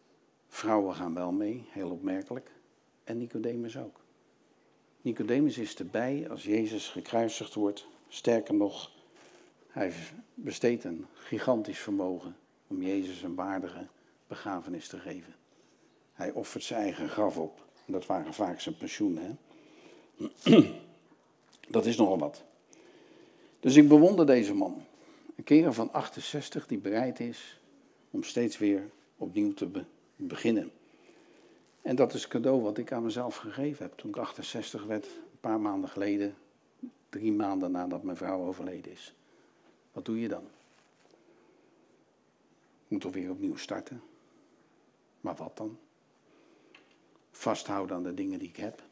Vrouwen gaan wel mee, heel opmerkelijk. En Nicodemus ook. Nicodemus is erbij als Jezus gekruisigd wordt. Sterker nog, hij besteedt een gigantisch vermogen om Jezus een waardige begrafenis te geven. Hij offert zijn eigen graf op. En dat waren vaak zijn pensioenen. Dat is nogal wat. Dus ik bewonder deze man. Een kerel van 68 die bereid is om steeds weer opnieuw te beginnen. En dat is het cadeau wat ik aan mezelf gegeven heb toen ik 68 werd, een paar maanden geleden, 3 maanden nadat mijn vrouw overleden is. Wat doe je dan? Ik moet toch weer opnieuw starten. Maar wat dan? Vasthouden aan de dingen die ik heb.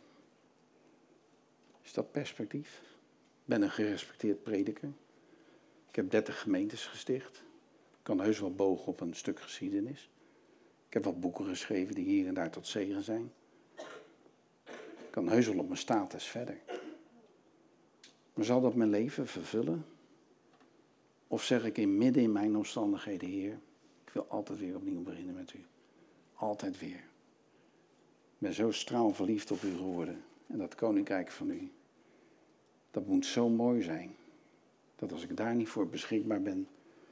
Is dat perspectief? Ik ben een gerespecteerd prediker. Ik heb 30 gemeentes gesticht. Ik kan heus wel bogen op een stuk geschiedenis. Ik heb wat boeken geschreven die hier en daar tot zegen zijn. Ik kan heus wel op mijn status verder. Maar zal dat mijn leven vervullen? Of zeg ik midden in mijn omstandigheden, Heer, ik wil altijd weer opnieuw beginnen met u. Altijd weer. Ik ben zo straalverliefd op u geworden. En dat koninkrijk van u, dat moet zo mooi zijn. Dat als ik daar niet voor beschikbaar ben,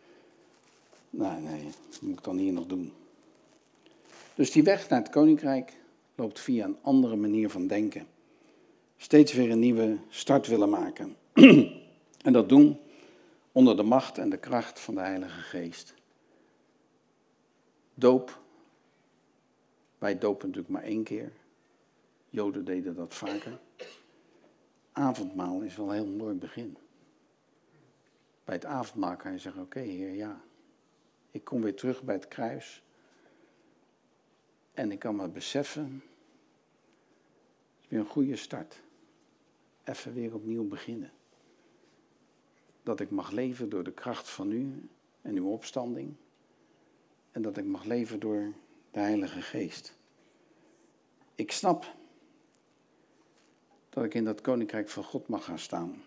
nee, dat moet ik dan hier nog doen. Dus die weg naar het koninkrijk loopt via een andere manier van denken. Steeds weer een nieuwe start willen maken. En dat doen onder de macht en de kracht van de Heilige Geest. Doop. Wij dopen natuurlijk maar 1 keer. Joden deden dat vaker. Avondmaal is wel een heel mooi begin. Bij het avondmaal kan je zeggen, oké, Heer, ja. Ik kom weer terug bij het kruis. En ik kan me beseffen, het is weer een goede start. Even weer opnieuw beginnen. Dat ik mag leven door de kracht van u en uw opstanding. En dat ik mag leven door de Heilige Geest. Ik snap dat ik in dat koninkrijk van God mag gaan staan.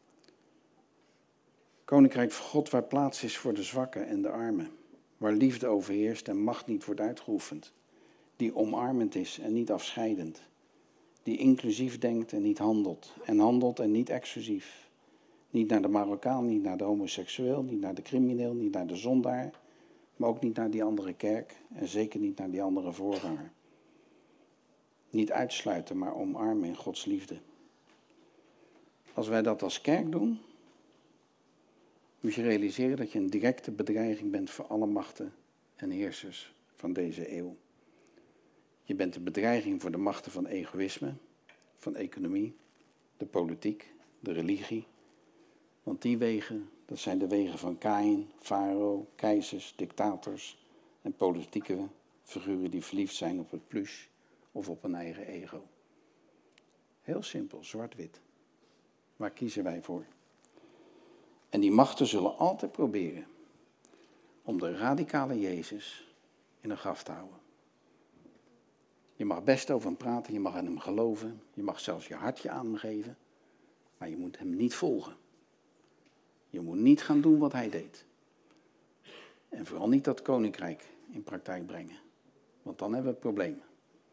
Koninkrijk van God waar plaats is voor de zwakken en de armen. Waar liefde overheerst en macht niet wordt uitgeoefend. Die omarmend is en niet afscheidend. Die inclusief denkt en niet handelt. En handelt en niet exclusief. Niet naar de Marokkaan, niet naar de homoseksueel, niet naar de crimineel, niet naar de zondaar. Maar ook niet naar die andere kerk en zeker niet naar die andere voorganger. Niet uitsluiten, maar omarmen in Gods liefde. Als wij dat als kerk doen, moet je realiseren dat je een directe bedreiging bent voor alle machten en heersers van deze eeuw. Je bent een bedreiging voor de machten van egoïsme, van economie, de politiek, de religie. Want die wegen, dat zijn de wegen van Kaïn, farao, keizers, dictators en politieke figuren die verliefd zijn op het plus of op een eigen ego. Heel simpel, zwart-wit. Waar kiezen wij voor? En die machten zullen altijd proberen om de radicale Jezus in een graf te houden. Je mag best over hem praten, je mag aan hem geloven, je mag zelfs je hartje aan hem geven, maar je moet hem niet volgen. Je moet niet gaan doen wat hij deed. En vooral niet dat koninkrijk in praktijk brengen, want dan hebben we problemen.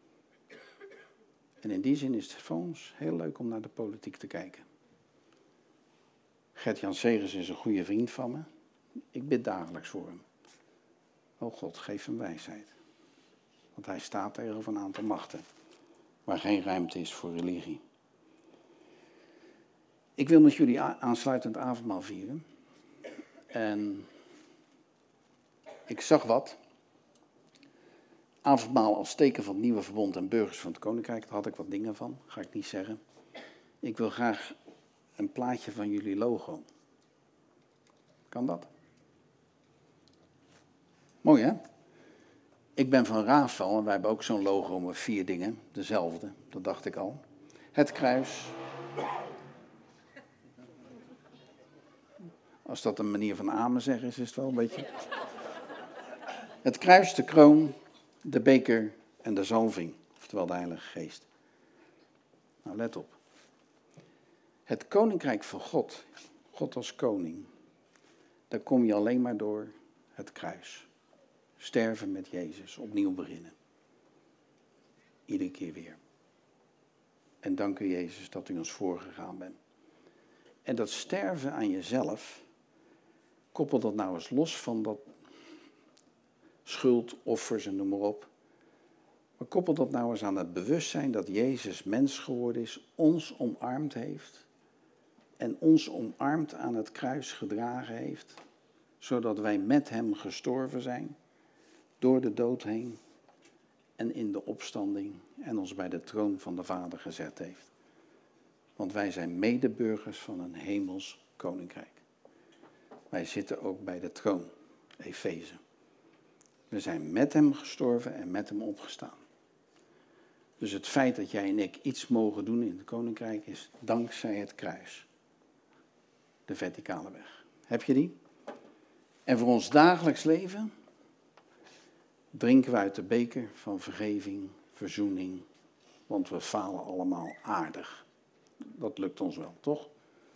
En in die zin is het voor ons heel leuk om naar de politiek te kijken. Gert-Jan Segers is een goede vriend van me. Ik bid dagelijks voor hem. O God, geef hem wijsheid. Want hij staat tegenover een aantal machten waar geen ruimte is voor religie. Ik wil met jullie aansluitend avondmaal vieren. En ik zag wat. Avondmaal als teken van het nieuwe verbond en burgers van het koninkrijk. Daar had ik wat dingen van, ga ik niet zeggen. Ik wil graag een plaatje van jullie logo. Kan dat? Mooi hè? Ik ben van Rafael en wij hebben ook zo'n logo met 4 dingen. Dezelfde, dat dacht ik al. Het kruis. Als dat een manier van amen zeggen is, is het wel een beetje. Het kruis, de kroon, de beker en de zalving. Oftewel de Heilige Geest. Nou, let op. Het koninkrijk van God, God als koning, daar kom je alleen maar door het kruis. Sterven met Jezus, opnieuw beginnen. Iedere keer weer. En dank u Jezus dat u ons voorgegaan bent. En dat sterven aan jezelf, koppel dat nou eens los van dat schuld, offers en noem maar op. Maar koppel dat nou eens aan het bewustzijn dat Jezus mens geworden is, ons omarmd heeft en ons omarmd aan het kruis gedragen heeft, zodat wij met hem gestorven zijn, door de dood heen en in de opstanding en ons bij de troon van de Vader gezet heeft. Want wij zijn medeburgers van een hemels koninkrijk. Wij zitten ook bij de troon, Efeze. We zijn met hem gestorven en met hem opgestaan. Dus het feit dat jij en ik iets mogen doen in het koninkrijk is dankzij het kruis. De verticale weg. Heb je die? En voor ons dagelijks leven drinken we uit de beker van vergeving, verzoening, want we falen allemaal aardig. Dat lukt ons wel, toch?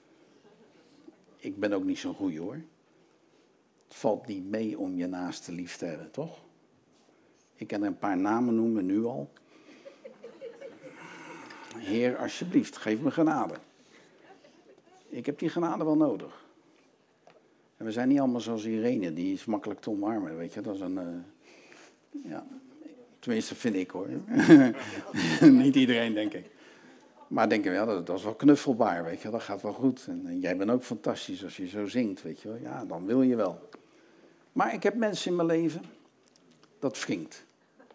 Ik ben ook niet zo'n goeie hoor. Het valt niet mee om je naaste lief te hebben, toch? Ik kan er een paar namen noemen nu al. Heer, alsjeblieft, geef me genade. Ik heb die genade wel nodig. En we zijn niet allemaal zoals Irene, die is makkelijk te omarmen, weet je. Dat is een, ja, tenminste vind ik hoor. Niet iedereen, denk ik. Maar denk je, ja, dat is wel knuffelbaar, weet je. Dat gaat wel goed. En jij bent ook fantastisch als je zo zingt, weet je wel. Ja, dan wil je wel. Maar ik heb mensen in mijn leven, dat wringt.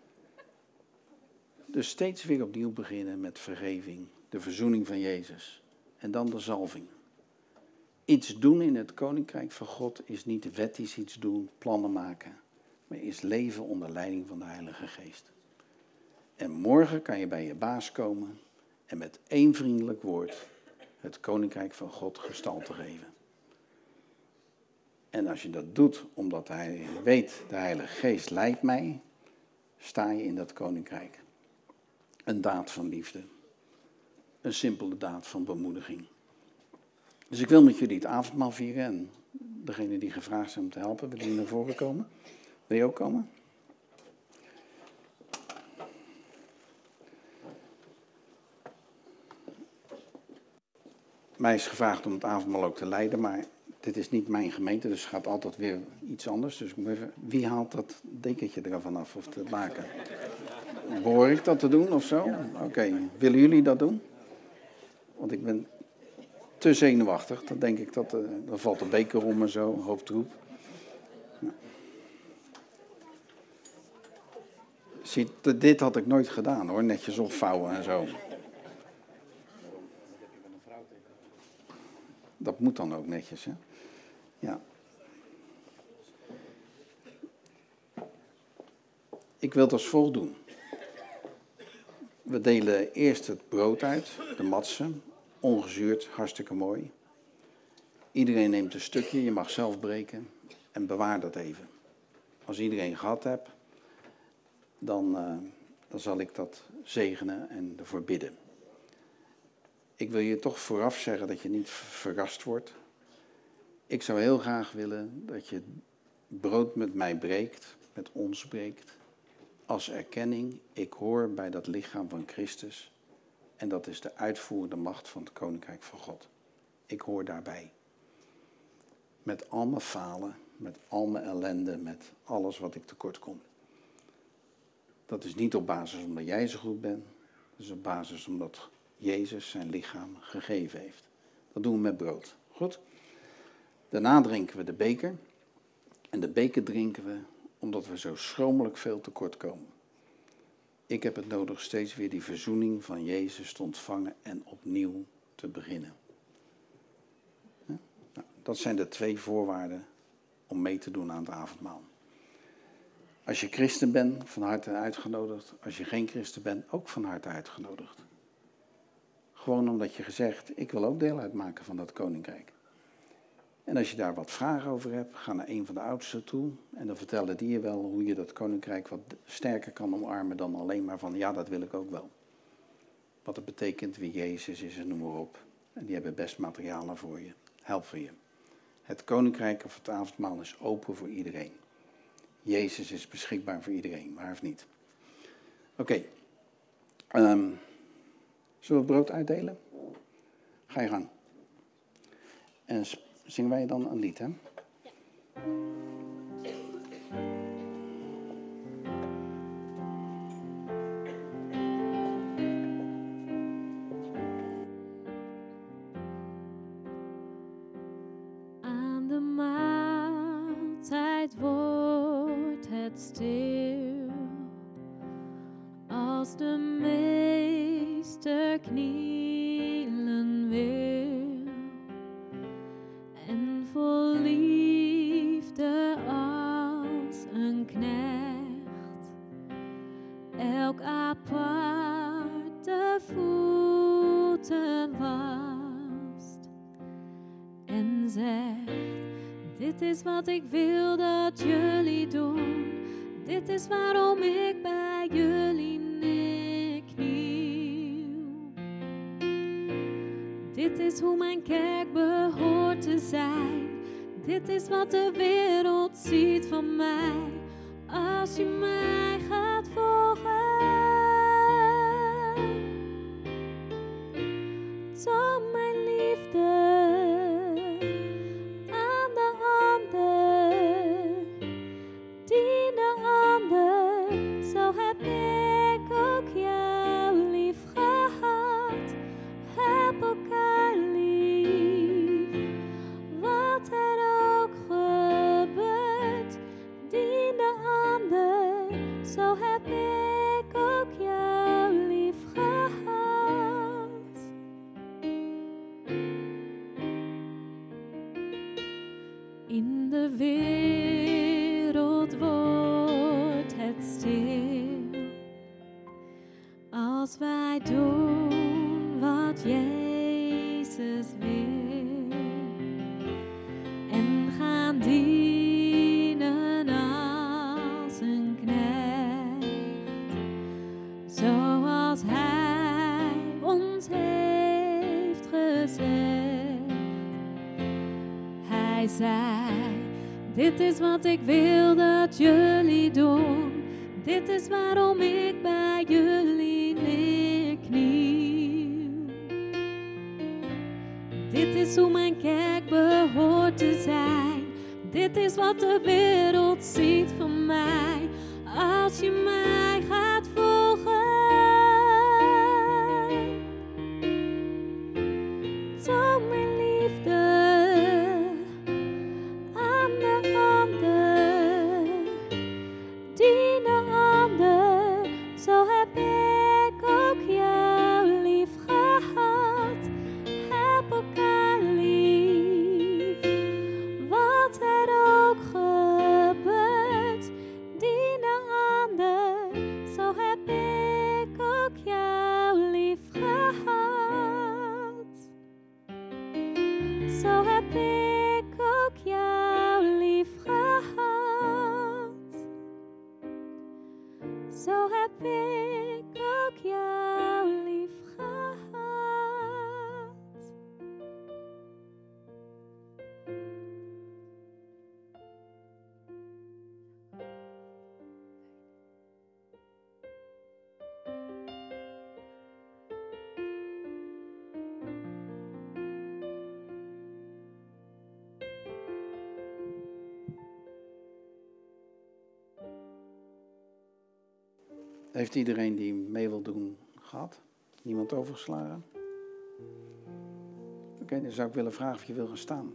Dus steeds weer opnieuw beginnen met vergeving, de verzoening van Jezus. En dan de zalving. Iets doen in het koninkrijk van God is niet wettisch iets doen, plannen maken. Maar is leven onder leiding van de Heilige Geest. En morgen kan je bij je baas komen en met één vriendelijk woord het koninkrijk van God gestalte geven. En als je dat doet omdat hij weet, de Heilige Geest leidt mij, sta je in dat koninkrijk. Een daad van liefde. Een simpele daad van bemoediging. Dus ik wil met jullie het avondmaal vieren en degene die gevraagd zijn om te helpen, willen jullie naar voren komen? Wil je ook komen? Mij is gevraagd om het avondmaal ook te leiden, maar dit is niet mijn gemeente, dus het gaat altijd weer iets anders. Dus ik moet even, wie haalt dat dekentje ervan af of te maken? Behoor ik dat te doen of zo? Oké. Willen jullie dat doen? Want ik ben te zenuwachtig. Dan denk ik dat dan valt de beker om en zo, hoofdtroep. Ja. Zie, dit had ik nooit gedaan hoor, netjes opvouwen en zo. Dat moet dan ook netjes, hè? Ja. Ik wil het als volgt doen. We delen eerst het brood uit, de matsen, ongezuurd, hartstikke mooi. Iedereen neemt een stukje, je mag zelf breken en bewaar dat even. Als iedereen gehad hebt, dan zal ik dat zegenen en ervoor bidden. Ik wil je toch vooraf zeggen dat je niet verrast wordt. Ik zou heel graag willen dat je brood met mij breekt, met ons breekt. Als erkenning, ik hoor bij dat lichaam van Christus. En dat is de uitvoerende macht van het Koninkrijk van God. Ik hoor daarbij. Met al mijn falen, met al mijn ellende, met alles wat ik tekort kom. Dat is niet op basis omdat jij zo goed bent. Dat is op basis omdat Jezus zijn lichaam gegeven heeft. Dat doen we met brood. Goed? Daarna drinken we de beker. En de beker drinken we omdat we zo schromelijk veel tekort komen. Ik heb het nodig steeds weer die verzoening van Jezus te ontvangen en opnieuw te beginnen. Ja? Nou, dat zijn de 2 voorwaarden om mee te doen aan het avondmaal. Als je christen bent, van harte uitgenodigd. Als je geen christen bent, ook van harte uitgenodigd. Gewoon omdat je gezegd, ik wil ook deel uitmaken van dat koninkrijk. En als je daar wat vragen over hebt, ga naar een van de oudsten toe. En dan vertellen die je wel hoe je dat koninkrijk wat sterker kan omarmen dan alleen maar van, ja, dat wil ik ook wel. Wat het betekent, wie Jezus is en noem maar op. En die hebben best materialen voor je. Helpen je. Het koninkrijk of het avondmaal is open voor iedereen. Jezus is beschikbaar voor iedereen, waar of niet. Oké. Zullen we het brood uitdelen? Ga je gang. En zingen wij dan een lied, hè? Aan de maaltijd wordt het stil, als de meester knielen wil, en vol liefde als een knecht elk aparte voeten wast en zegt: dit is wat ik wil dat jullie doen, dit is waarom ik bij jullie neerkniel. Dit is hoe mijn kerk behoort te zijn, dit is wat de wereld ziet van mij, als je mij gaat volgen. Toon mijn liefde aan de ander, dien de ander, zo heb ik ook jou lief gehad. Heb elkaar lief, wat er ook gebeurt, dien de ander, zo heb ik ook jou lief gehad. In de wereld wordt het stil, als wij doen wat Jezus wil en gaan dienen als een knecht, zoals Hij ons heeft gezegd. Hij zei: dit is wat ik wil dat jullie doen, dit is waarom ik bij jullie neerkniel. Dit is hoe mijn kerk behoort te zijn, dit is wat de wereld ziet van mij, als je mij gaat volgen. Toon mijn liefde aan de ander, dien de ander, zo heb ik ook jou lief gehad. Heb elkaar lief, wat er ook gebeurt, dien de ander, zo heb ik ook jou lief gehad. Zo heb ik ook jou lief gehad. Zo heb ik ook jou lief gehad. Heeft iedereen die mee wil doen gehad? Niemand overgeslagen? Oké, dan zou ik willen vragen of je wil gaan staan.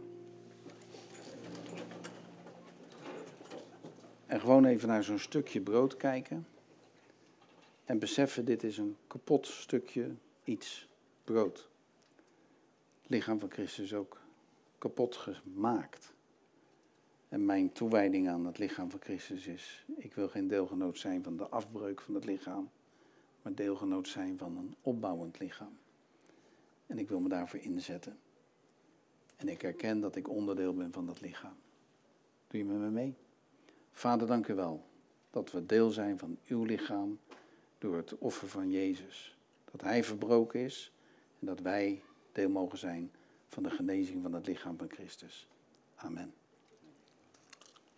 En gewoon even naar zo'n stukje brood kijken. En beseffen, dit is een kapot stukje iets, brood. Het lichaam van Christus is ook kapot gemaakt. En mijn toewijding aan het lichaam van Christus is: ik wil geen deelgenoot zijn van de afbreuk van het lichaam, maar deelgenoot zijn van een opbouwend lichaam. En ik wil me daarvoor inzetten. En ik herken dat ik onderdeel ben van dat lichaam. Doe je met me mee? Vader, dank u wel dat we deel zijn van uw lichaam door het offer van Jezus. Dat hij verbroken is en dat wij deel mogen zijn van de genezing van het lichaam van Christus. Amen.